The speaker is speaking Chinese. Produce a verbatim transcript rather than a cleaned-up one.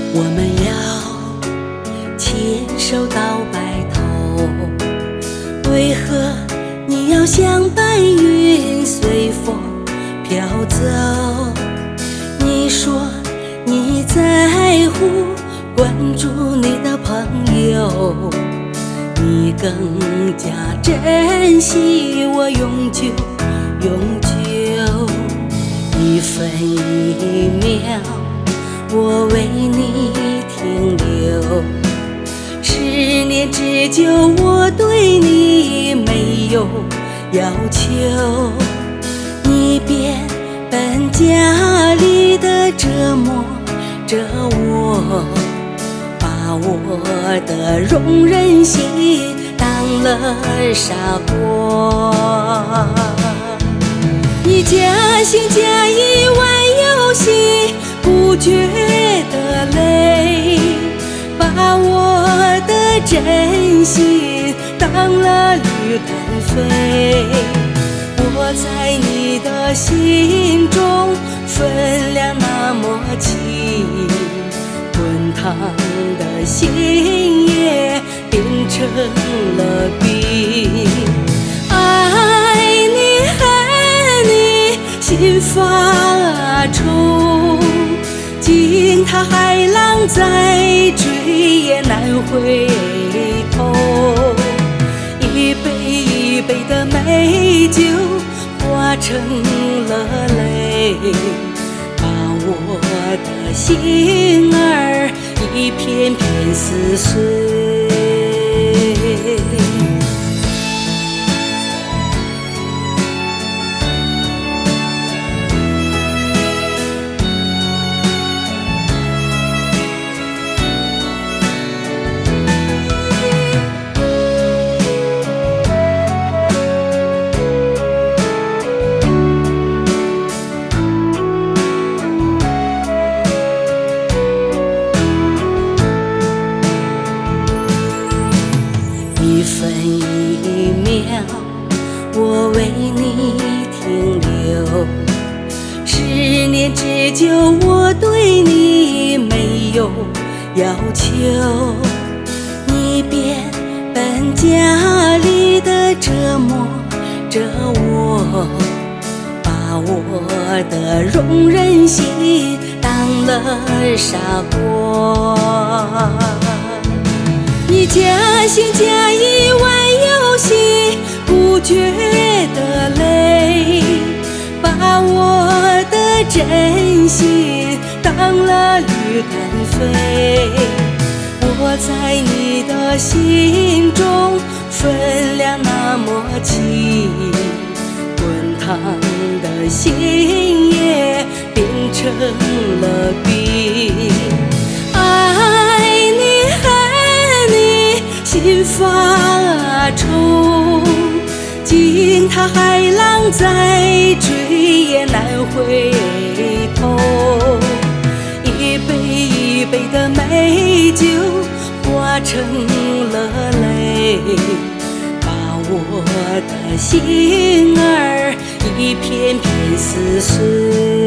我们要牵手到白头，为何你要像白云随风飘走？你说你在乎关注你的朋友，你更加珍惜我永久永久。一分一秒我为你停留，十年之久我对你没有要求。你变本加厉的折磨着我，把我的容忍心当了傻瓜。你假心假意玩游戏，不觉得累，把我的真心当了驴肝肺。我在你的心中分量那么轻，滚烫的心也变成了冰。爱你恨你心发愁，惊涛骇浪再追也难回头。一杯一杯的美酒化成了泪，把我的心儿一片片撕碎。一分一秒我为你停留，十年之久我对你没有要求。你变本加厉的折磨着我，把我的容忍心当了傻瓜。你假心假意玩游戏，不觉得累，把我的真心当了驴肝肺。我在你的心中分量那么轻，滚烫的心也变成了冰。爱你恨你心发愁，惊涛骇浪再追也难回头。一杯一杯的美酒化成了泪，把我的心儿一片片撕碎。